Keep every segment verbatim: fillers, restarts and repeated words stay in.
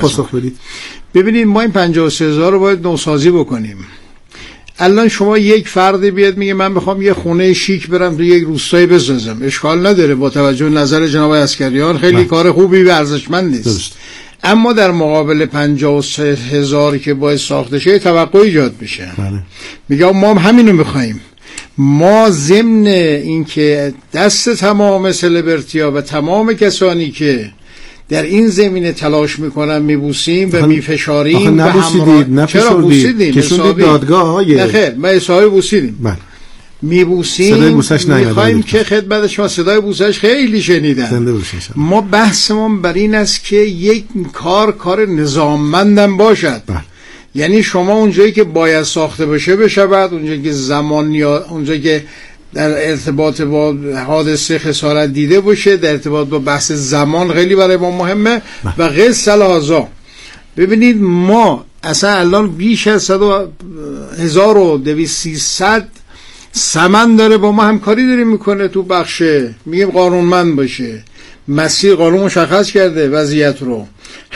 پاسخ بدید. ببینید ما این پنجاه و سه هزار رو باید نوسازی بکنیم. الان شما یک فرد بیاد میگه من میخوام یه خونه شیک برم تو یک روستایی بسازم، اشکال نداره، با توجه نظر جناب عسکریان خیلی نه. کار خوبی و ارزشمند نیست. درست. اما در مقابل پنجاه و سه هزار که باید ساخته شه توقع ایجاد بشه. بله. میگه ما همینو میخوایم. ما ضمن این که دست تمام سلبریتی‌ها و تمام کسانی که در این زمینه تلاش میکنن میبوسیم و میفشاریم و همراه. چرا بوسیدیم؟ کشوندید دادگاه های نه خیر ما حسابی بوسیدیم. بله. میبوسیم، صدای بوسش نیاد. میخوایم که خدمت شما صدای بوسش خیلی شنیدن. ما بحثمون بر این است که یک کار کار نظاممندم باشد. بله. یعنی شما اونجایی که باید ساخته بشه بشود، اونجایی که زمان یا اونجایی که در ارتباط با حادثه خسارت دیده باشه، در ارتباط با بحث زمان خیلی برای ما مهمه و قص الهازا. ببینید ما اصلا الان بیش از هزار و دویست سیصد سمن داره با ما همکاری داره میکنه تو بخش، میگیم قانونمند باشه، مسیر قانون مشخص کرده وضعیت رو.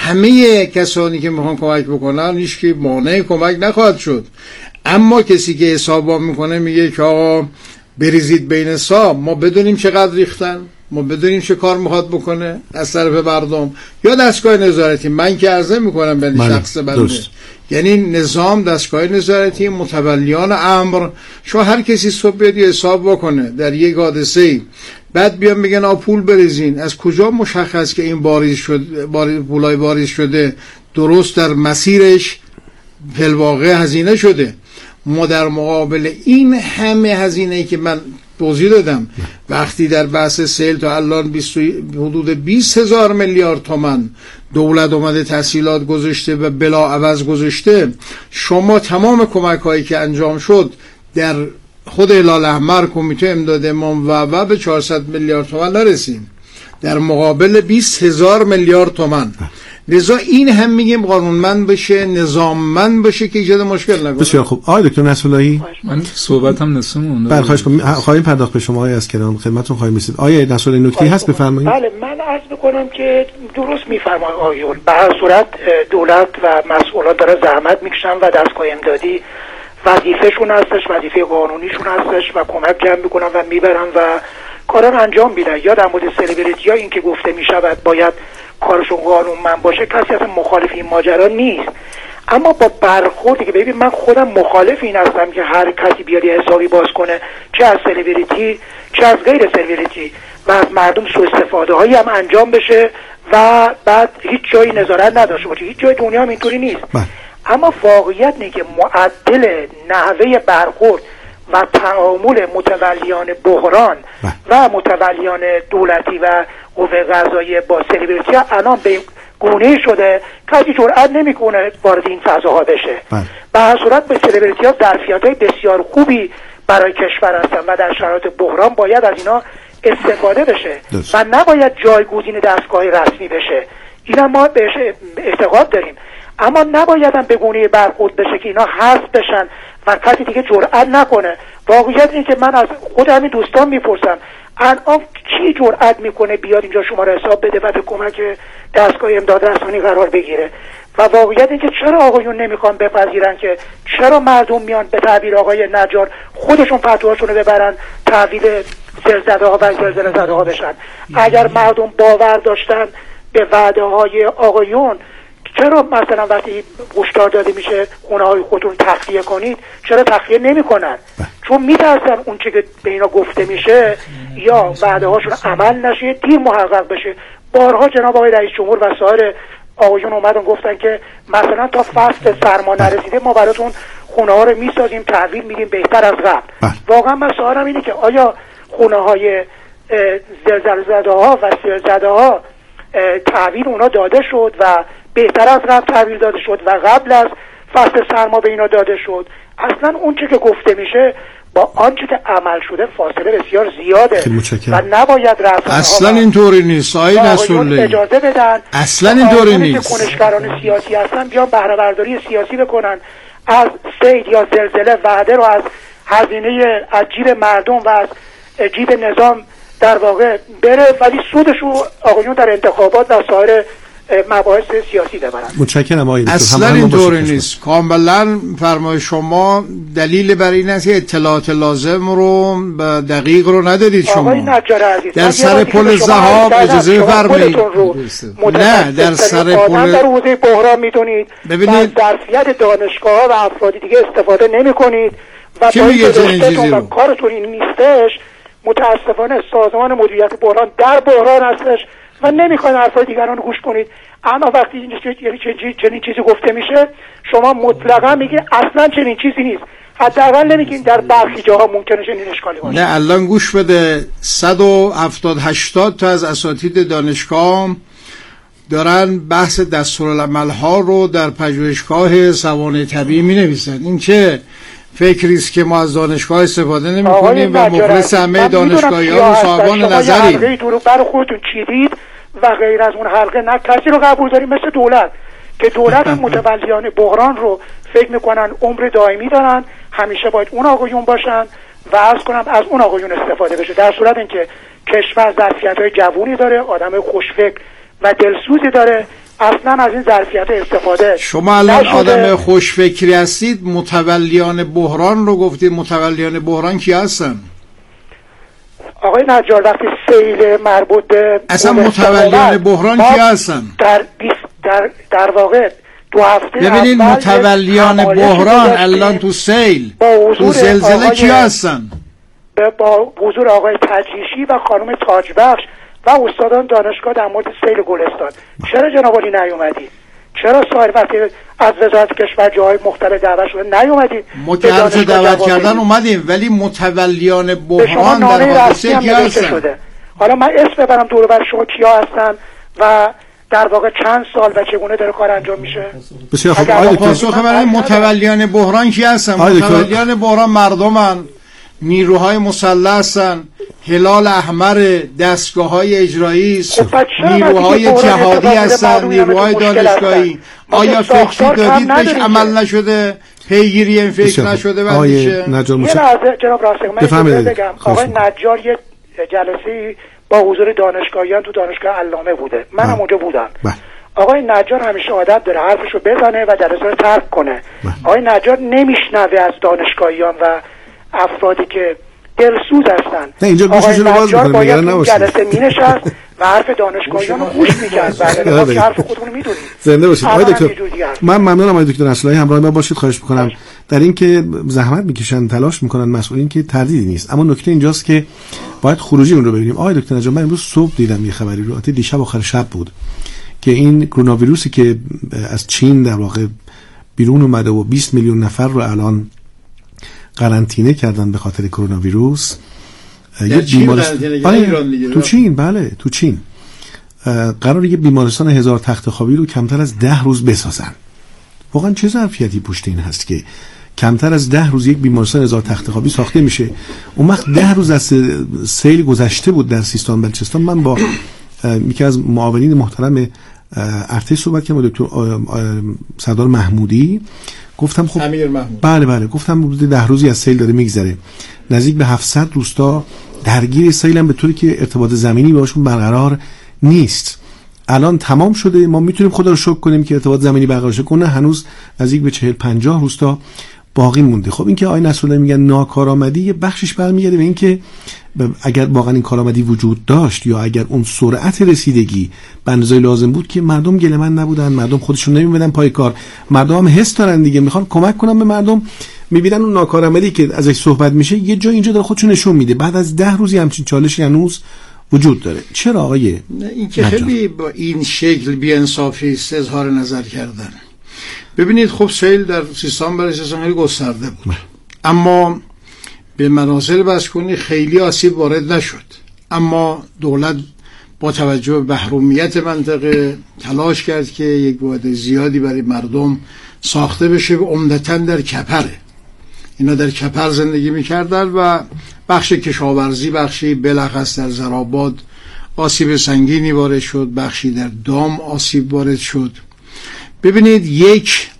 همه کسانی که میخوان کمک بکنن هیچ کی مانع کمک نخواهد شد. اما کسی که حساب میکنه میگه که آقا بریزید بین حساب، ما بدونیم چقدر ریختن، ما بدونیم چه کار میخواد بکنه از طرف مردم یا دستگاه نظارتی. من که عرضه میکنم به شخص بنده، یعنی نظام دستگاه نظارتی متولیان امر، شما هر کسی صبح بیاد حساب بکنه در یک حادثه، بعد بیان میگن آ پول بریزین. از کجا مشخص که این باریز شد، باریز پولای باریز شده درست در مسیرش فی‌الواقع هزینه شده؟ ما در مقابل این همه هزینه‌ای که من توضیح دادم، وقتی در بحث سیل تا الان حدود بیست هزار میلیارد تومان دولت اومده تسهیلات گذاشته و بلا عوض گذاشته، شما تمام کمک هایی که انجام شد در خود هلال احمر، کمیته امداد امام و و به چهارصد میلیارد تومان نرسیم در مقابل بیست هزار میلیارد تومان. لذا این هم میگیم قانونمند بشه، نظاممند بشه که ایجاد مشکل نکنه. بسیار خوب. آقای دکتر نصراللهی، من صحبتم نصف مونده. بله خواهش کنم، خواهیم پرداخت به شما آقای عسکریان، خدمتتون خواهیم رسید. آقای نصراللهی نکته هست بفرمایید. بله من عرض میکنم که درست میفرمایید آقایون، به هر صورت دولت و مسئولان داره زحمت میکشن و دستگاه امدادی وظیفه‌شون هستش، وظیفه قانونیشون هستش و کمک جمع میکنن و میبرن و کارا رو انجام میدن. یا در مورد سلبریتی ها این که گفته میشود باید کارشون قانونمند باشه، کسی اصلا مخالف این ماجرا نیست، اما با برخوردی که ببین من خودم مخالف این هستم که هر کسی بیاد حسابی باز کنه، چه از سلبریتی چه از غیر سلبریتی، و از مردم سوء استفاده هایی هم انجام بشه و بعد هیچ جایی نظارت نداشته باشه. هیچ جای دنیا هم اینطوری نیست. با. اما واقعیت اینه که معدل نحوه برخورد و تعامل متولیان بحران با. و متولیان دولتی و قوه قضاییه با سلبریتی ها الان به گونه شده کسی جرئت نمیکنه وارد این فضاها بشه. به هر صورت به سلبریتی ها ظرفیت‌های بسیار خوبی برای کشور هستن و در شرایط بحران باید از اینا استفاده بشه دست. و نباید جایگزین دستگاه رسمی بشه. اینا ما بهش اعتقاد داریم، اما نباید هم به گونه برخورد بشه که اینا حذف بشن و کسی دیگه جرئت نکنه. واقعیت اینه که من از خود همین دوستان میپرسم الان کی جرئت میکنه بیاد اینجا شماره حساب بده و به کمک دستگاه امداد رسانی قرار بگیره؟ و واقعیت اینه که چرا آقایون نمیخوان بپذیرن که چرا مردم میان به تعبیر آقای نجار خودشون فتواشونو ببرن تحویل زلزله ها و زلزله زده ها بشن؟ اگر مردم باور داشتن به وعده های آقایون، چرا مثلا وقتی هشدار داده میشه خونه های خودتون تخلیه کنید چرا تخلیه نمیکنن؟ چون میترسن اون چه که به اینا گفته میشه یا وعده هاشون عمل نشه، دیر محقق بشه. بارها جناب آقای رئیس جمهور و سایر آقایون اومدن گفتن که مثلا تا فصل سرما نرسیده ما براتون خونه ها رو میسازیم، تحویل میدیم بهتر از قبل. واقعا من سوالم اینه که آیا خونه های زلزله زده ها و سیل زده ها تحویل اونا داده شد و بهتر از قبل تحویل داده شد و قبل از فصل سرما به اینا داده شد؟ اصلا اون چه که گفته میشه با آنچه که عمل شده فاصله بسیار زیاده و نباید رسانه اصلا اینطوری نیست. آقای نصراللهی اجازه بدن اصلا اینطوری نیست. کنشگران سیاسی هستن بیان بهره برداری سیاسی بکنن از سیل یا زلزله، وعده رو از هزینه از جیب مردم و از جیب نظام در واقع بره، ولی سودش رو آقایون در انتخابات و سایر مباحث سیاسی ببرن. متشکرم آقای دکتر. اصلا اینطوری نیست. کاملا فرمای شما دلیل بر این است که اطلاعات لازم رو و دقیق رو ندارید شما. آقای نجار عزیز در سر پل ذهاب اجازه بفرمایید. نه در سر پل در حوزه بحران میدونید. ببینید ظرفیت دانشگاه و افراد دیگه استفاده نمی‌کنید و کی میگه چنین چیزی رو؟ کارتون این نیستش. متاسفانه سازمان مدیریت بحران در بحران هستش و نمیخواین حرفای دیگران رو گوش کنید. اما وقتی این چنین چیزی گفته میشه شما مطلقا میگید اصلا چنین چیزی نیست. حداقل نمیگین در برخی جاها ممکنه چنین اشکالی باشه. نه الان گوش بده، صد و هفتاد هشتاد تا از اساتید دانشگاه دارن بحث دستورالعمل ها رو در پژوهشگاه سوانح طبیعی مینویسن. این چه فکری است که ما از دانشگاه استفاده نمی‌کنیم و مخلص همه دانشگاهی‌ها و صاحبان نظریم. حلقه دور بر خودتون چیدید و غیر از اون حلقه نه کسی رو قبول داریم مثل دولت که دولت متولیان بحران رو فکر میکنن عمر دائمی دارن، همیشه باید اون آقایون باشن و عرض کنم از اون آقایون استفاده بشه، در صورت اینکه کشور ظرفیت‌های جوونی داره، آدمای خوشفکر و دلسوزی داره، اصلا از این ظرفیت استفاده. شما الان آدم خوشفکری هستید، متولیان بحران رو گفتید. متولیان بحران کی هستن؟ آقای نجار وقتی سیل مربوط به اصلا متولیان بحران کی هستن؟ در در در واقع دو هفته ببینید متولیان بحران الان تو سیل تو زلزله کی هستن؟ با حضور آقای تجریشی و خانم تاجبخش و استادان دانشگاه در مورد سیل گلستان. چرا جناب عالی نیومدید؟ چرا سایر وقتی از وزارت کشور جاهای مختلف دعوت شده نیومدید؟ ما که عرض دعوت کردن اومدیم، ولی متولیان بحران در حادثه کی هستن؟ حالا من اسم ببرم دور بر شما کیا هستن و در واقع چند سال و چگونه داره کار انجام میشه؟ بسیار خوب. آقای پاسخ برای متولیان بحران کی هستن؟ متولیان بحران مردمن، نیروهای مسلح هستن، هلال احمر، دستگاه‌های اجرایی است، نیروهای جهادی هستن، نیروهای دانشگاهی. آیا فکری دادید بهش عمل نشده؟ پیگیری این فکر نشده؟ آقای نجار یه لحظه جناب راسخ من بگم. آقای نجار یه جلسه با حضور دانشگاهیان تو دانشگاه علامه بوده، منم اونجا بودم. آقای نجار همیشه عادت داره حرفشو بزنه و جلسه رو ترک کنه. آقای نجار نمیشنوه از دانشگاهیان و افرادی که دلسوز هستن. نه اینجا گوشش رو باز می‌کنه، نگران نباشید. جلسه می‌نشست و حرف دانشگاهیان رو گوش می‌کرد. بعد حرف خودتون می‌دونید. زنده باشید آقای دکتر. من ممنونم آقای دکتر اصلاحی، همراه ما باشید. خواهش می‌کنم در این که زحمت می‌کشن، تلاش می‌کنن مسئولین که تردیدی نیست، اما نکته اینجاست که باید خروجی اون رو ببینیم. آقای دکتر نجار من امروز صبح دیدم یه خبری رو، البته دیشب آخر شب بود، که این کرونا ویروسی که از چین در واقع بیرون اومده و بیست میلیون نفر رو الان قرنطینه کردن به خاطر کرونا ویروس. یه بیمارستان تو چین، بله تو چین قرار یه بیمارستان هزار تخت خوابی رو کمتر از ده روز بسازن. واقعا چه ظرفیتی پشت این هست که کمتر از ده روز یک بیمارستان هزار تخت خوابی ساخته میشه؟ اون وقت ده روز از سیل گذشته بود در سیستان بلوچستان. من با یکی از معاونین محترم ارتش صحبت کردم، دکتر سردار محمودی، گفتم خب امیر محمود، بله بله گفتم ده روزی از سیل داره میگذره، نزدیک به هفتصد روستا درگیر سیل هم به طوری که ارتباط زمینی باشون برقرار نیست. الان تمام شده، ما میتونیم خدا رو شکر کنیم که ارتباط زمینی برقرار شده، کنه هنوز نزدیک به چهل پنجاه روستا باقی مونده. خب این که آقای نصرالله میگن ناکارآمدی، یه بخشش برمیگرده به این که اگر واقعا این کارآمدی وجود داشت یا اگر اون سرعت رسیدگی به اندازه لازم بود که مردم گله‌مند نبودن، مردم خودشون نمی‌بودن پای کار، مردم هم حس دارن دیگه، میخوان کمک کنن به مردم، میبینن اون ناکارآمدی که ازش صحبت میشه یه جا اینجا داره خودشون نشون میده. بعد از ده روزی همچین چالشی هنوز وجود داره. چرا آقای این که خیلی با این شکل بی‌انصافی است اظهار نظر کردن. ببینید خب سیل در سیستان بلوچستان خیلی گسترده بود، اما به منازل بسکونی خیلی آسیب وارد نشد. اما دولت با توجه به محرومیت منطقه تلاش کرد که یک بعد زیادی برای مردم ساخته بشه و عمدتاً در کپره. اینا در کپر زندگی می‌کردن و بخش کشاورزی، بخشی بلخص در زراباد آسیب سنگینی وارد شد، بخشی در دام آسیب وارد شد. ببینید یک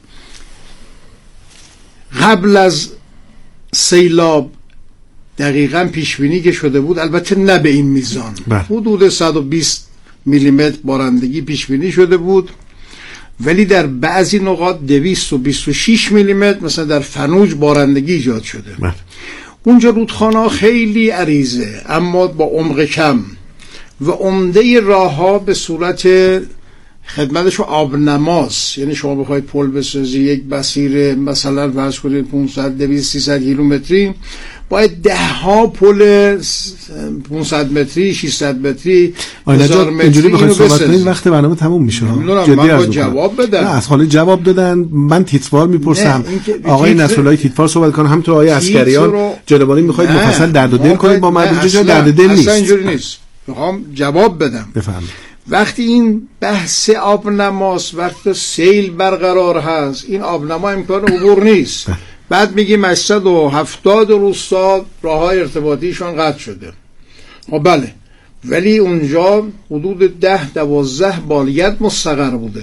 قبل از سیلاب دقیقاً پیشبینی که شده بود، البته نه به این میزان، حدود صد و بیست میلیمتر بارندگی پیش بینی شده بود، ولی در بعضی نقاط دویست و بیست و شش میلیمتر مثلا در فنوج بارندگی ایجاد شده. بله. اونجا رودخانه خیلی عریضه اما با عمق کم و عمده راهها به صورت خدمتشو آبنماست. یعنی شما بخواید پل بسازی یک مسیر مثلا فرض کنید پانصد دویست سیصد کیلومتری، باید ده ها پل پانصد متری ششصد متری هزار متری اینجوری بخواید صحبت کنید وقت برنامه تموم میشه. جدی من با جواب بدم. نه از حال جواب دادن، من تیتوار میپرسم آقای نصرالله تیتوار صحبت کنه، همونطور آقای عسکریان رو... جلوانی میخواید مفصل درد و دل کنید با من اینجا درد دل نیست. اصلا اینجوری نیست، میخوام جواب بدم. بفهمید. وقتی این بحث آبنماست، وقتی سیل برقرار هست، این آبنما امکان عبور نیست. بعد میگیم هشتصد و هفتاد روستا راههای ارتباطیشون قطع شده. خب بله، ولی اونجا حدود ده دوازده بالگرد مستقر بوده.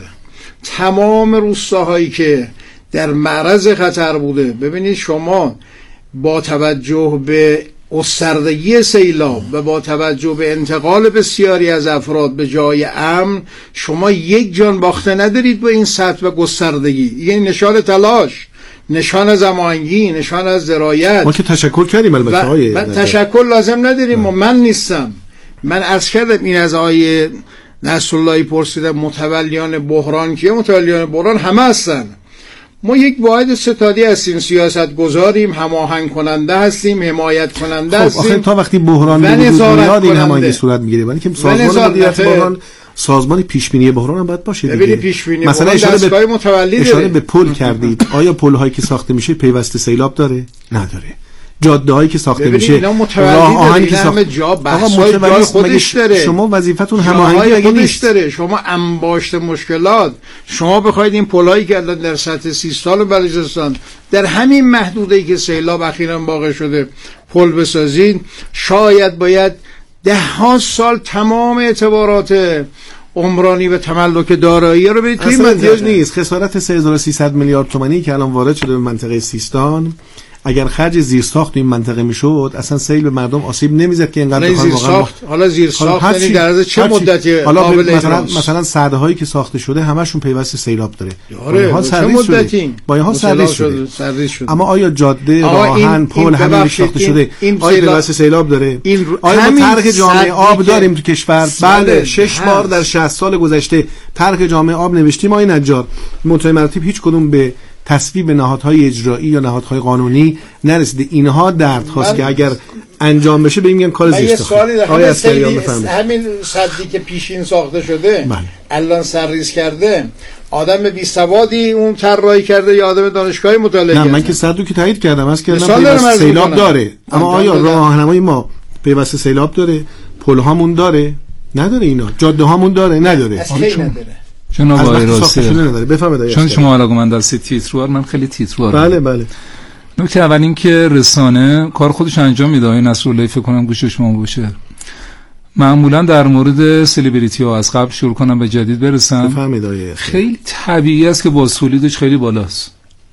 تمام روستاهایی که در معرض خطر بوده، ببینید شما با توجه به گستردگی سیلاب و با توجه به انتقال بسیاری از افراد به جای امن، شما یک جان باخته ندارید با این سطح و گستردگی. یعنی نشان تلاش، نشان از هماهنگی، نشان از درایت. ما که تشکر کردیم البته آقای تشکر لازم نداریم و من نیستم. من عرض کردم این از آقای نصراللهی پرسیدم متولیان بحران کیه؟ متولیان بحران همه هستن. ما یک واحد ستادی هستیم، سیاست گذاریم، هماهنگ کننده هستیم، حمایت کننده خب هستیم. آخه تا وقتی بحران میاد این هماهنگی صورت میگیره، ولی که سازمان مدیریت بحران، سازمان پیش بینی بحران هم باید باشه دیگه. ببینید پیش بینی مثلا اشاره به متولی اشاره به پل کردید. آیا پل هایی که ساخته میشه پیوسته سیلاب داره؟ نداره. جاده هایی که ساخته میشه، راه آهنی که ساخته جا بحث‌های جای خودش داره. شما وظیفتون هماهنگی اگه نیست داره. شما انباشت مشکلات، شما بخواید این پلایی که الان در سطح سی سال بلوچستان در همین محدوده‌ای که سیلاب اخیراً واقع شده پل بسازید، شاید باید ده ها سال تمام اعتبارات عمرانی و تملک دارایی رو بدید. اصلا احتیاج نیست. خسارت سه هزار و سیصد میلیارد تومانی که الان وارد شده به منطقه سیستان، اگر خرج زیرساخت این منطقه میشد، اصلا سیل به مردم آسیب نمیزد که اینقدر بخوام واقعا مخ... حالا زیرساخت یعنی در از چه مدتی قابل مثلا مثلا سده هایی که ساخته شده همشون پیوسته سیلاب داره. آره چه مدتی با اینها سرویس شده. شده. شده. اما آیا جاده، راهن، پل همین ساخته شده آیا پیوسته سیلاب داره؟ این آیا ما طرح جامعه آب داریم تو کشور؟ بله، شش بار در شصت سال گذشته طرح جامعه آب نوشتیم آقای نجار. منتهی مراتب هیچ کدوم به تصویب نهادهای اجرایی یا نهادهای قانونی نرسیده. اینها درد هاست که اگر انجام بشه به میگن کار زیست. آیا همین سدی که پیشین ساخته شده بله. الان سرریز کرده، آدم بی سوادی اون طراحی کرده یا آدم دانشگاهی مطالعه کرده؟ نه من که صدو که تایید کردم، از کردم پیوسته سیلاب داره. اما آیا راهنمای ما پیوسته سیلاب داره؟ پل هامون داره؟ نداره. اینا جاده هامون داره؟ نداره. اصلا نداره. جناب آقای راستی بفرمایید. چون شما علاقه‌مند هستید تیتروار، من خیلی تیتروار. بله بله. نکته اول این که رسانه کار خودش انجام میده. آقای نصرالله فکر کنم گوش شما باشه. معمولا در مورد سلبریتی ها از قبل شروع کنم به جدید برسن. بفرمایید آقای. خیلی طبیعی است که بازتولیدش خیلی بالاست.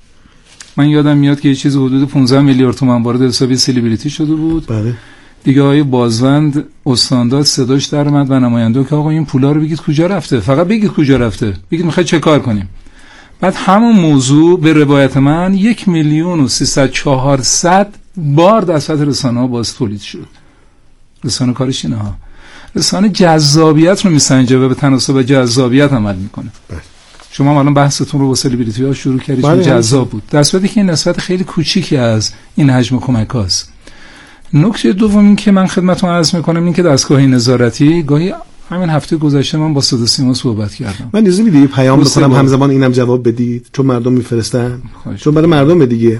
من یادم میاد که یه چیز حدود پانزده میلیارد تومان وارد حساب سلبریتی شده بود. بله. دیگه آقای بازوند استاندار صداش در اومد و نماینده که آقا این پولا رو بگید کجا رفته، فقط بگید کجا رفته، بگید میخواید چه کار کنیم. بعد همون موضوع به روایت من یک میلیون و سیصد چهارصد بار در سطح رسانه ها باز تولید شد. رسانه کارش اینه ها، رسانه جذابیت رو میسنجه و به تناسب جذابیت عمل میکنه. بله. شما الان بحثتون رو با سلبریتی ها شروع کردید که جذاب بود، در صورتی که این نسبت خیلی کوچیکی از این حجم کمک هاست. نکته دوم این که من خدمتتون عرض میکنم این که دستگاه نظارتی گاهی همین هفته گذشته من با صدا سیما صحبت کردم. من نیازی میدی پیام بکنم همزمان اینم جواب بدید چون مردم میفرستن، چون برای مردم دیگه.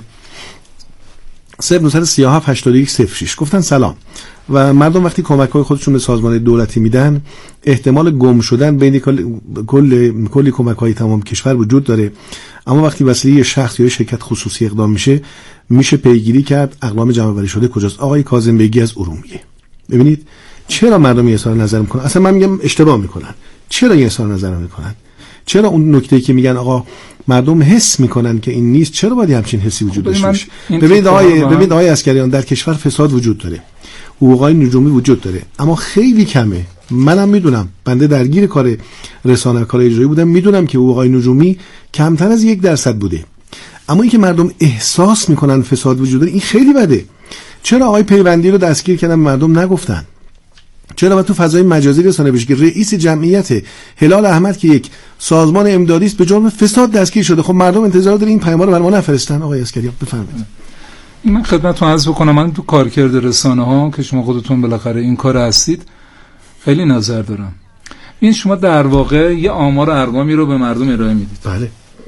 صفر نهصد و سی و هفت هشتاد و یک صفر شش گفتن سلام و مردم وقتی کمک‌های خودشون به سازمان دولتی میدن احتمال گم شدن بین کل کلی کمک‌های تمام کشور وجود داره، اما وقتی وسیله شخص یا شرکت خصوصی اقدام میشه میشه پیگیری کرد اقلام جمع‌آوری شده کجاست. آقای کاظم بیگی از ارومیه. ببینید چرا مردم این اظهار نظر میکنن؟ اصلا من میگم اشتباه میکنن. چرا این اظهار نظر میکنن؟ چرا اون نکته‌ای که میگن آقا مردم حس میکنن که این نیست، چرا باید همچین حسی وجود داشته باشه؟ ببینید آقای ببینید آقای عسکریان، در کشور فساد وجود داره، حقوقای نجومی وجود داره، اما خیلی کمه منم میدونم، بنده درگیر کار رسانه کار اجرایی بودم، میدونم که آقای نجومی کمتر از یک درصد بوده. اما اینکه مردم احساس میکنن فساد وجود داره، این خیلی بده. چرا آقای پیوندی رو دستگیر کردن مردم نگفتن؟ چرا باید تو فضای مجازی رسانه بشه که رئیس جمعیت هلال احمد که یک سازمان امدادی است به جرم فساد دستگیر شده؟ خب مردم انتظار داره این پیام رو برای ما نفرستن. آقای عسکریان بفرمایید. من خدمتتون عرض بکنم، من تو کارکرد رسانه ها که شما خودتون بالاخره این کار هستید خیلی نظر دارم. این شما در واقع یه آمار و ارقامی رو به مردم ارائه میدید. بله.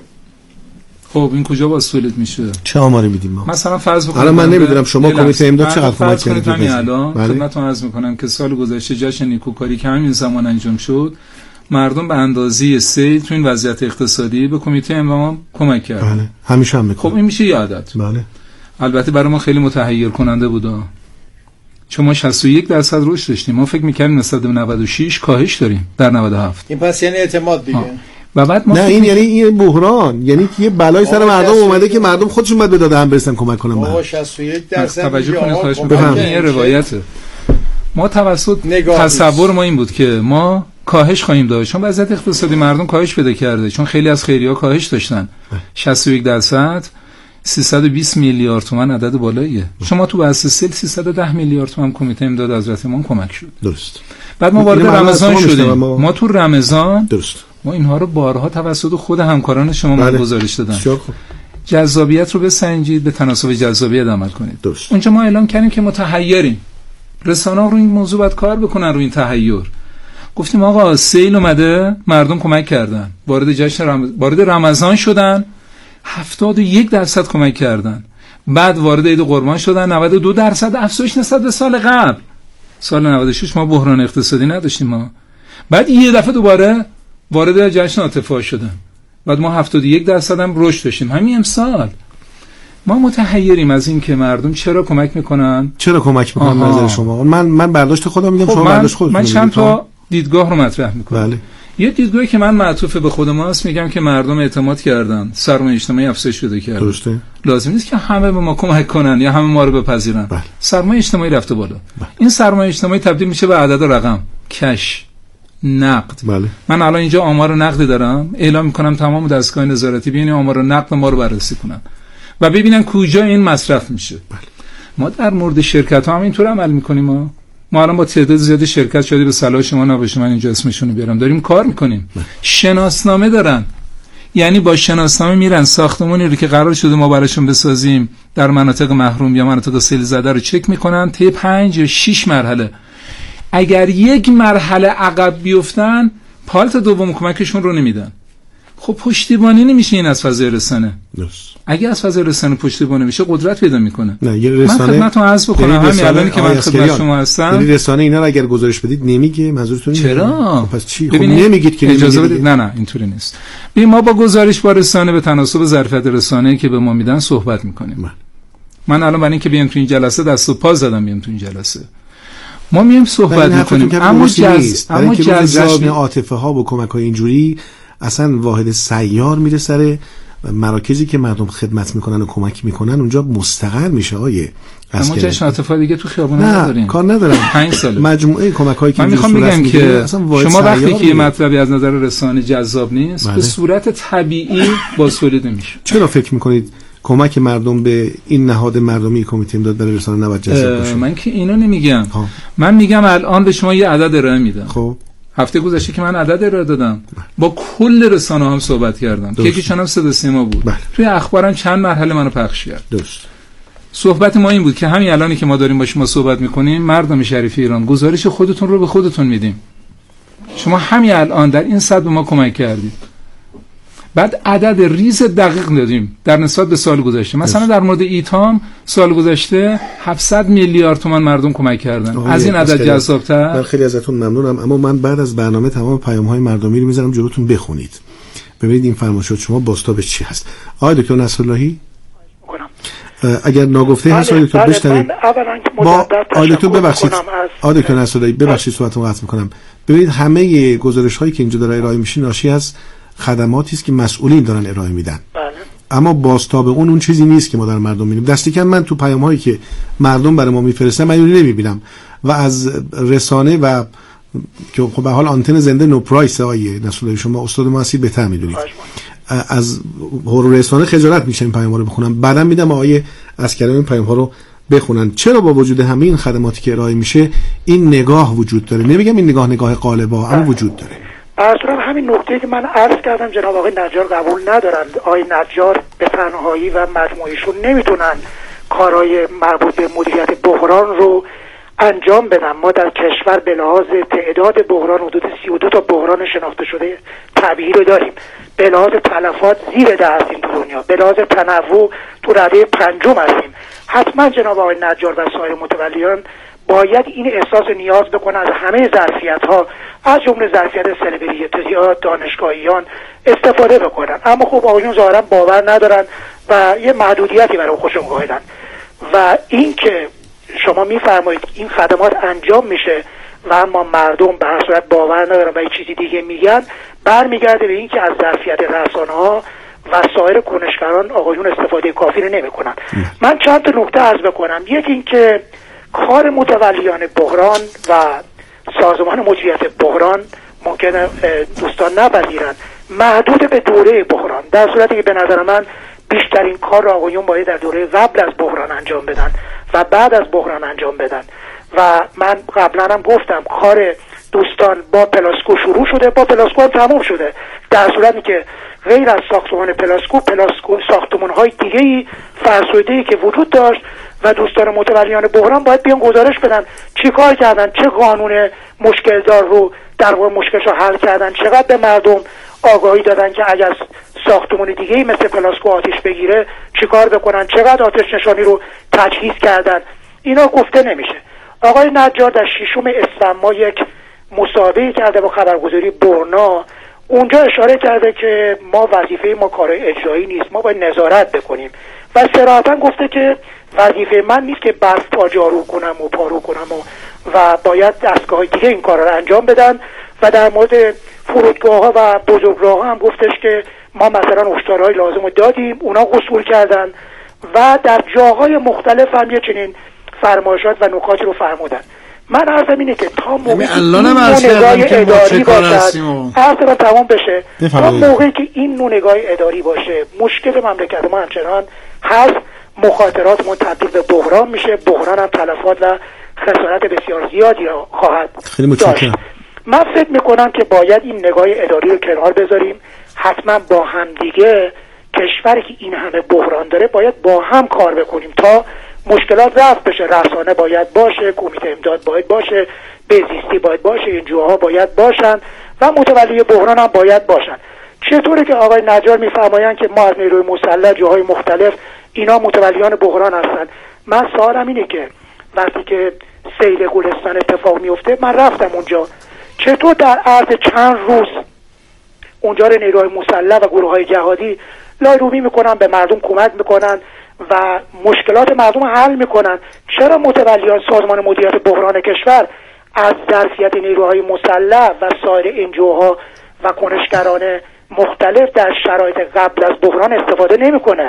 خب این کجا باز تولید میشه؟ چه آماری میدیم ما؟ مثلا فرض بکنید الان من نمیدونم شما کمیته امداد چقدر کمک کردید. همین الان خدمتتون عرض میکنم که سال گذشته جشن نیکوکاری که همین زمان انجام شد، مردم به اندازه سیل تو این وضعیت اقتصادی به کمیته امداد کمک کردن. بله. همیشه هم میکنه. خب این میشه یه عدد. بله. البته برای ما خیلی متحیر کننده بود. چون ما شصت و یک درصد رشد داشتیم، ما فکر می‌کردیم نسبت به نود و شش کاهش داریم در نود و هفت. این پس یعنی اعتماد دیگه. و بعد ما نه این یعنی این بحران، یعنی که یه بلای سر مردم اومده که مردم خودشون باید به داده هم برسن کمک کنن. ما شصت و یک درصد توجه کنید، خواهش می‌کنم این روایته. ما توسط تصور ما این بود که ما کاهش خواهیم داشت، چون وضعیت اقتصادی مردم کاهش پیدا کرده، چون خیلی از خیریه‌ها کاهش داشتن. شصت و یک درصد سیصد و بیست میلیارد تومان عدد بالاییه. شما تو بحث سیل سیصد و ده میلیارد تومان کمیته امداد حضرت امام کمک شد. درست. بعد ما وارد رمضان شدیم. ما... ما تو رمضان درست. ما اینها رو بارها توسط خود همکاران شما بله. گزارش دادن. جذابیت رو بسنجید، به تناسب جذابیت عمل کنید. درست. اونجا ما اعلام کردیم که متحیریم. رسانه‌ها رو این موضوع باید کار بکنن، رو این تحیر. گفتیم آقا سیل اومده، مردم کمک کردن. وارد جشن رم... وارد رمضان شدن، هفتاد و یک درصد کمک کردن. بعد وارد عید قربان شدن، نود و دو درصد افزایش نسبت به سال قبل. سال نود و شش ما بحران اقتصادی نداشتیم ما. بعد یه دفعه دوباره وارد جشن عاطفه شدن. بعد ما هفتاد و یک درصد هم رشد داشتیم. همین امسال ما متحیریم از این که مردم چرا کمک میکنن؟ چرا کمک میکنن نظر شما؟ من من برداشت خودم میگم، شما برداشت خودتون. من چند تا دیدگاه رو مطرح میکنم. بله. یه دیدگاهی که من معطوف به خود ماست، میگم که مردم اعتماد کردن، سرمایه اجتماعی افزایش پیدا کرده. درسته. لازم نیست که همه به ما کمک کنن یا همه ما رو بپذیرن. بله. سرمایه اجتماعی رفته بالا. بله. این سرمایه اجتماعی تبدیل میشه به عدد و رقم، کش، نقد. بله. من الان اینجا آمار نقدی دارم، اعلام میکنم تمام دستگاه نظارتی بیان آمار نقد ما رو بررسی کنن و ببینن کجا این مصرف میشه. بله. ما در مورد شرکت ها هم اینطور عمل میکنیم. ما ما الان با تعداد زیاد شرکت شده، به صلاح شما نباشه من اینجا اسمشون رو بیارم، داریم کار میکنیم. بله. شناسنامه دارن، یعنی با شناسنامه میرن ساختمانی رو که قرار شده ما براشون بسازیم در مناطق محروم یا مناطق سیل زده رو چک میکنن طی پنج یا شش مرحله. اگر یک مرحله عقب بیفتن، پالت دوم کمکشون رو نمیدن. خب پشتیبانی نمیشه این از فضای رسانه. درست. اگه از فضای رسانه پشتیبانی میشه قدرت پیدا میکنه. نه یه رسانه، من خدمتتون عرض بکنم همین الان که من خدمت شما هستم، یعنی رسانه اینا رو اگر گزارش بدید نمیگه، منظورتون چرا؟ پس چی؟ خب نمیگید که اجازه بدید. نه نه اینطوری نیست. ببین ما با گزارش با رسانه به تناسب ظرفیت رسانه‌ای که به ما میدن صحبت میکنیم. من, من الان برای اینکه بیام تو این جلسه دست و پا زدم بیام تو این جلسه. ما میایم صحبت میکنیم، اما جز اما جشن عاطفه ها با کمک‌های اینجوری اصلا واحد سیار میره سر مراکزی که مردم خدمت میکنن و کمک میکنن، اونجا مستقر میشه. آیه اما جشن عاطفه دیگه تو خیابون نداریم، کار ندارم. پنج ساله مجموعه کمک‌هایی که من میخوام بگم که شما وقتی که یه مطلبی از نظر رسانه جذاب نیست، بله. به صورت طبیعی بازتولید نمیشه. چرا فکر میکنید کمک مردم به این نهاد مردمی کمیته امداد برای رسانه نباید جذاب باشه؟ من که اینو نمیگم. ها. من میگم الان به شما یه عدد ارائه میدم. خب هفته گذشته که من عدد ارائه دادم، با کل رسانه هم صحبت کردم که یکی چنم صدا سیما بود. بله. توی اخبارم چند مرحله منو پخش کرد. درست. صحبت ما این بود که همین الانی که ما داریم با شما صحبت میکنیم، مردم شریف ایران گزارش خودتون رو به خودتون میدیم. شما همین الان در این صد به ما کمک کردید. بعد عدد ریز دقیق دادیم در نسبت به سال گذشته. مثلا در مورد ایتام سال گذشته هفتصد میلیارد تومان مردم کمک کردن. از این عدد جذاب‌تر؟ من خیلی ازتون ممنونم، اما من بعد از برنامه تمام پیام‌های مردمی رو میذارم جلوتون بخونید. ببینید این فرمایشات شما بازتابش چی هست. آقای دکتر نصراللهی اگر ناگفته هست آقای دکتر بشنوید. با آقای دکتر ببخشید. آقای دکتر نصراللهی ببخشید صحبتتون قطع می‌کنم. ببینید همه گزارش‌هایی که اینجا داره ارائه میشه ناشی از خدماتی است که مسئولین دارن ارائه میدن. بله. اما بازتاب اون اون چیزی نیست که ما در مردم میبینیم. دستی کم من تو پیام‌هایی که مردم برای ما میفرستن من اینو نمیبینم و از رسانه و که خب به حال آنتن زنده نو پرایس آقای نصراللهی، شما استاد ما هستید بهتر میدونید. از هورو رسانه خجالت میشه این پیام‌ها رو بخونم، بعداً میدم آقای عسکری این پیام‌ها رو بخونن. چرا با وجود همین خدماتی که ارائه میشه این نگاه وجود داره؟ نمیگم این نگاه نگاه قالبا، اما وجود داره. اصلا همین نکته که من عرض کردم جناب آقای نجار قبول ندارن. آقای نجار به تنهایی و مجموعیشون نمیتونن کارهای مربوط به مدیریت بحران رو انجام بدن. ما در کشور به لحاظ تعداد بحران حدود سی و دو تا بحران شناخته شده طبیعی رو داریم. به لحاظ تلفات زیر ده هستیم تو دنیا. به لحاظ تنوع تو رده پنجم هستیم. حتما جناب آقای نجار و سایر متولیان باید این احساس نیاز بکنن از همه ظرفیت‌ها، از جمله ظرفیت سلبریتی‌ها، دانشگاهیان استفاده بکنن. اما خب آقایون ظاهرا باور ندارن و یه محدودیتی برای خودشون قائلن. و این که شما میفرمایید این خدمات انجام میشه و اما مردم به هر صورت باور ندارن و یه چیزی دیگه میگن، برمیگرده به این که از ظرفیت رسانه‌ها و سایر کنشگران آقایون استفاده کافی رو نمی‌کنن. من چند تا نکته عرض بکنم. یکی این که کار متولیان بحران و سازمان مدیریت بحران ممکنه دوستان نپذیرن محدود به دوره بحران، در صورتی که به نظر من بیشترین کار را آقایون باید در دوره قبل از بحران انجام بدن و بعد از بحران انجام بدن. و من قبلا هم گفتم کار دوستان با پلاسکو شروع شده، با پلاسکو هم تموم شده، در صورتی که غیر از ساختمان پلاسکو پلاسکو ساختمان‌های دیگه‌ای فرسوده‌ای که وجود داشت و دوستان متولیان بحران باید بیان گزارش بدن چی کار کردن، چه قانون مشکل دار رو در واقع مشکلش رو حل کردن، چقدر به مردم آگاهی دادن که اگر ساختمان دیگه‌ای مثل پلاسکو آتش بگیره چیکار بکنن، چقدر آتش نشانی رو تجهیز کردن. اینا گفته نمیشه. آقای نجار در ششم اسفند ما یک مصاحبه کرده با خبرگزاری برنا، اونجا اشاره کرده که ما وظیفه ما کار اجرایی نیست، ما باید نظارت بکنیم و صراحتا گفته که وظیفه من نیست که برف پا جارو کنم و پارو کنم و, و باید دستگاه دیگه این کار رو انجام بدن. و در مورد فرودگاه ها و بزرگراه ها هم گفتش که ما مثلا هشدارهای لازم رو دادیم، اونا قصور کردن و در جاهای مختلف هم یه چنین فرمایشات و نکاتی رو فرمودن. من عرضم اینه که تا موقعی که این نگاه اداری باشد، عرض من تمام بشه، تا موقعی که این نوع نگاه اداری باشه مشکل مملکت ما همچنان هست، مخاطرات من تبدیل به بحران میشه، بحران هم تلفات و خسارت بسیار زیادی را خواهد داشت. من فکر میکنم که باید این نگاه اداری رو کنار بذاریم، حتما با هم دیگه کشوری که این همه بحران داره باید با هم کار بکنیم تا مشکلات رفع بشه. رسانه باید باشه، کمیته امداد باید باشه، بهزیستی باید باشه، این جوها باید باشن و متولی بحران هم باید باشن. چطوره که آقای نجار میفرمایند که ما از نیروی مسلح جاهای مختلف اینا متولیان بحران هستن؟ من سوالم اینه که وقتی که سیل گلستان اتفاق میفته، من رفتم اونجا، چطور در عرض چند روز اونجا رو نیروهای مسلح و گروه‌های جهادی لایروبی میکنن، به مردم کمک میکنن و مشکلات مردم حل میکنن؟ چرا متولیان سازمان مدیریت بحران کشور از ظرفیت نیروهای مسلح و سایر انجوها و کنشگران مختلف در شرایط قبل از بحران استفاده نمیکنه؟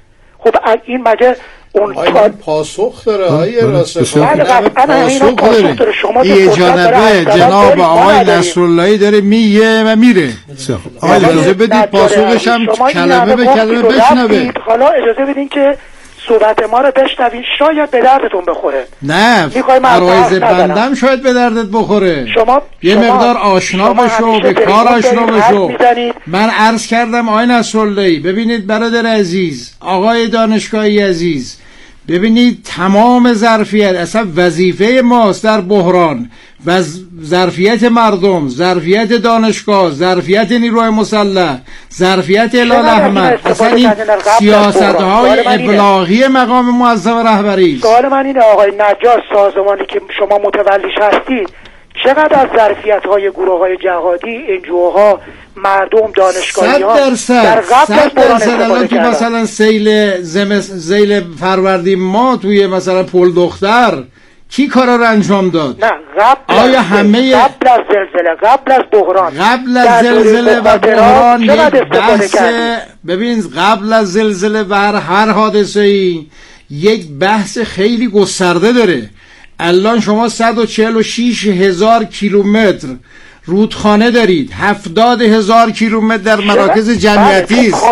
خب این مگه اون کار پاسخ داره؟ های راست بله قطعا پاسخ داره. شما یه جانبه جناب آقای نصراللهی داره میگه و میره. آقای اجازه بدید پاسخش هم کلمه به کلمه بشنوه. حالا اجازه بدین که صحبت ما رو بشنوین، شاید به دردتون بخوره. نه عرایض بندم شاید به دردت بخوره. شما یه مقدار آشنا بشو، به کار آشنا بشو. من عرض کردم آقای نصراللهی، ببینید برادر عزیز، آقای دانشگاهی عزیز، ببینید تمام ظرفیت، اصلا وظیفه ماست در بحران و ظرفیت مردم، ظرفیت دانشگاه، ظرفیت نیروهای مسلح، ظرفیت هلال احمر، اصلا این سیاست‌های ابلاغی مقام معظم رهبری. سوال من اینه آقای نجار، سازمانی که شما متولیش هستید چقدر از ظرفیت‌های گروه‌های جهادی، انجوها، مردم، دانشگاهی‌ها در قبل از بحران استفاده کردن؟ مثلا سیل زمس سیل فروردین ما توی مثلا پل دختر کی کارا رو انجام داد؟ نه قبل آیا همه قبل از زلزله، قبل از بحران، قبل از زلزله و بحران یک بحث، ببین قبل از زلزله و هر حادثه‌ای یک بحث خیلی گسترده داره. الان شما صد و چهل و شش هزار کیلومتر رودخانه دارید، هفتاد هزار کیلومتر در مراکز جمعیتی است.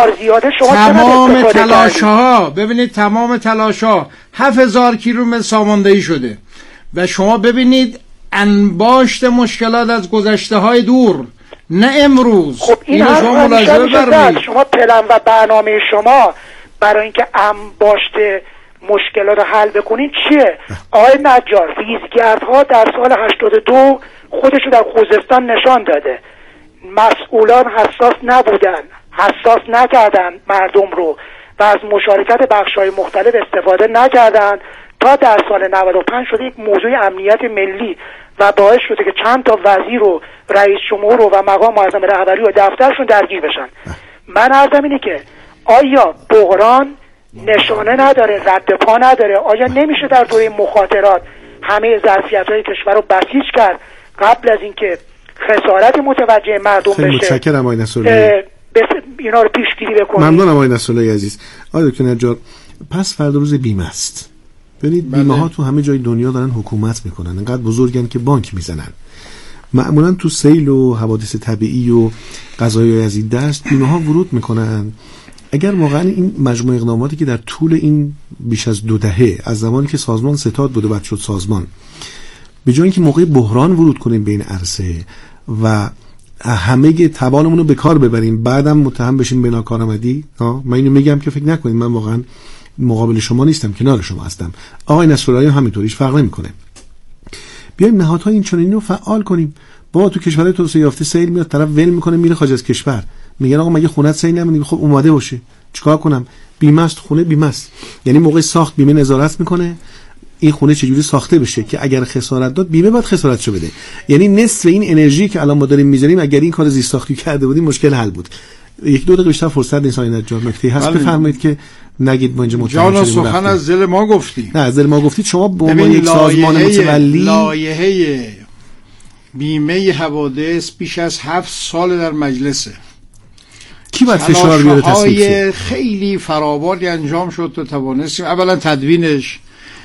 تمام تلاش‌ها ببینید تمام تلاش‌ها هفت هزار کیلومتر ساماندهی شده و شما ببینید انباشت مشکلات از گذشته‌های دور، نه امروز. خب این هر شما ملاحظه شما پلن و برنامه شما برای اینکه انباشت مشکلات رو حل بکنین چیه؟ آقای نجار، ریزگردها در سال هشتاد و دو خودشو در خوزستان نشان داده. مسئولان حساس نبودن، حساس نکردن مردم رو و از مشارکت بخش‌های مختلف استفاده نکردن تا در سال نود و پنج شده یک موضوع امنیت ملی و باعث شده که چند تا وزیر و رئیس جمهور و مقام معظم رهبری و دفترشون درگیر بشن. من عرضم اینه که آیا بحران نشانه نداره، رد پا نداره؟ آیا نمیشه در دوره مخاطرات همه ظرفیت‌های کشور رو بسیج کرد قبل از اینکه خسارت متوجه مردم بشه؟ خیلی متشکرم آقای نصراللهی، اینا رو پیشگیری بکنید. ممنونم آقای نصراللهی عزیز. آقای دکتر نجار، پس فردا روز بیمه است. ببینید بیمه ها تو همه جای دنیا دارن حکومت میکنن، انقدر بزرگن که بانک میزنن. معمولا تو سیل و حوادث طبیعی و قضایای از این دست بیمه ها ورود میکنن. اگر واقعا این مجموعه اقداماتی که در طول این بیش از دو دهه از زمانی که سازمان ستاد بود و بعد شد سازمان، به جای اینکه موقع بحران ورود کنیم به این عرصه و همه توانمون رو به کار ببریم بعدم متهم بشیم به ناکارآمدی، من اینو میگم که فکر نکنید من واقعا مقابل شما نیستم، کنار شما هستم. آقای نصراللهی همینطوریش فرق نمیکنه. بیایم نهادهای این چنینی رو فعال کنیم. بابا تو کشورهای توسعه یافته سیل میاد، طرف ول میکنه میره خارج از کشور، میگن آقا مگه خونت سیل نمیاد؟ خب اومده باشه چیکار کنم؟ بیمه است، خونه بیمه است. یعنی موقع ساخت بیمه نظارت میکنه این خونه چجوری ساخته بشه که اگر خسارت داد بیمه باید خسارتشو بده. یعنی نصف این انرژی که الان ما داریم میذاریم اگر این کار زیست ساختی کرده بودیم مشکل حل بود. یک دو دقیقه بیشتر فرصت نیست. آقای نجار نکته هست بفرمایید که نگید ما اینجا متوجه شدیم. جان سخن از دل ما گفتی. نه از دل ما گفتید. شما به عنوان یک سازمان متولی لایحه بیمه حوادث بیش از هفت سال در مجلسه. کی باید فشار بیاره تصویب شه؟ خیلی فراوانی انجام شد تا توانستیم اولا تدوینش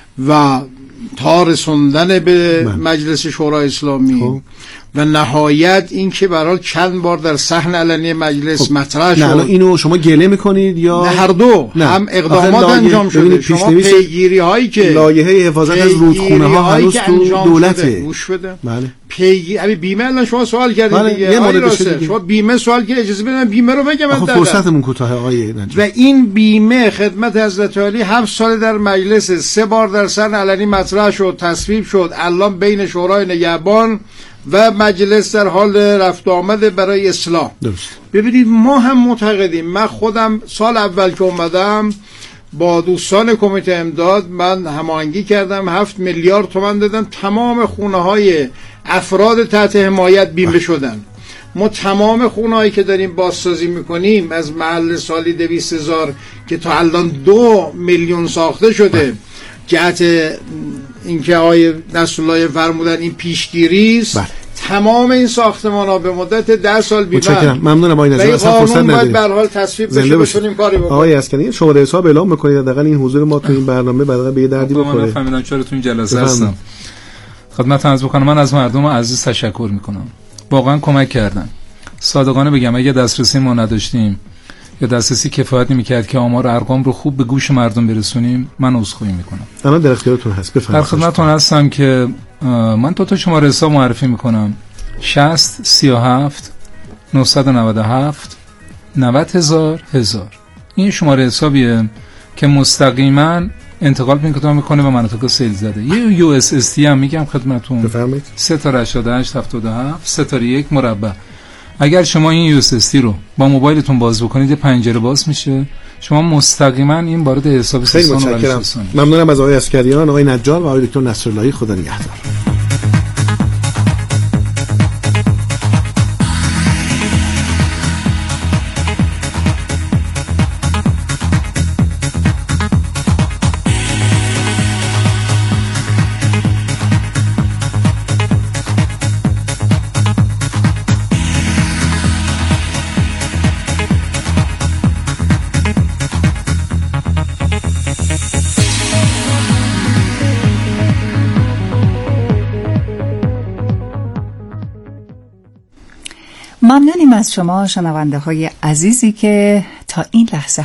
و تا رسوندن به من. مجلس شورای اسلامی خب. و نهایت این که برای چند بار در صحن علنی مجلس خب. مطرح شد. نه اینو شما گله میکنید یا نه هر دو نه. هم اقدامات انجام شده. شما پیگیری هایی که لایحه حفاظت از رودخونه ها هنوز تو دولته. گوش بده. بله. پیگیری ابی بیمه الان شما سوال کردید بله. دیگه. آقای شما بیمه سوال که اجازه بدید بیمه رو بگم. خب فرصتمون کوتاه آقای نجار. و این بیمه خدمت حضرت علی هفت سال در مجلس، سه بار در صحن علنی مطرح شد، تصویب شد. الان بین شورای نگهبان و مجلس در حال رفت آمده برای اصلاح. درست. ببینید ما هم معتقدیم، من خودم سال اول که اومدم با دوستان کمیته امداد من هماهنگی کردم، هفت میلیارد تومان دادم، تمام خونه های افراد تحت حمایت بیمه شدن. ما تمام خونه هایی که داریم بازسازی میکنیم از محل سالی دویست هزار که تا الان دو میلیون ساخته شده، جهت اینکه آقای نصراللهی فرمودن این پیشگیری است. تمام این ساختمان ها به مدت ده سال بیمه. متشکرم. ممنونم آقای نجار. اصلا فرصت نداریم. به هر حال تصویب بشه بتونیم کاری بکنیم. آقای اسکندری شماره حساب اعلام بکنید حداقل این حضور ما تو این برنامه بعدا به یه دردی بخوره. من فهمیدم چرا تو این جلسه هستم. خدمتتون عرض بکنم من از مردم عزیز تشکر میکنم. واقعا کمک کردن. صادقانه بگم اگه دسترسی ما نداشتیم یا دسترسی کفایت نمی‌کرد که آمار ارقام رو خوب به گوش مردم برسونیم، من عذرخواهی میکنم. الان در اختیارتون هست. بفرمایید. در خدمتتون هستم که من دو تا شماره حساب معرفی میکنم. شصت سی و هفت نهصد و نود و هفت نود هزار هزار. این شماره حسابیه که مستقیما انتقال میکنه میکنه به مناطق سیل زده. یه یو اس اس تی هم میگم خدمتتون. بفرمایید. سه تا هشتاد و هشت هفتاد و هفت سه تا یک مربع. اگر شما این یو اس اس تی رو با موبایلتون باز بکنید پنجره باز میشه، شما مستقیما این وارد حساب سیستم رو برید. ممنونم از آقای عسکریان، آقای نجار و آقای دکتر نصراللهی. خدا نگهدار. ممنونیم از شما شنونده های عزیزی که تا این لحظه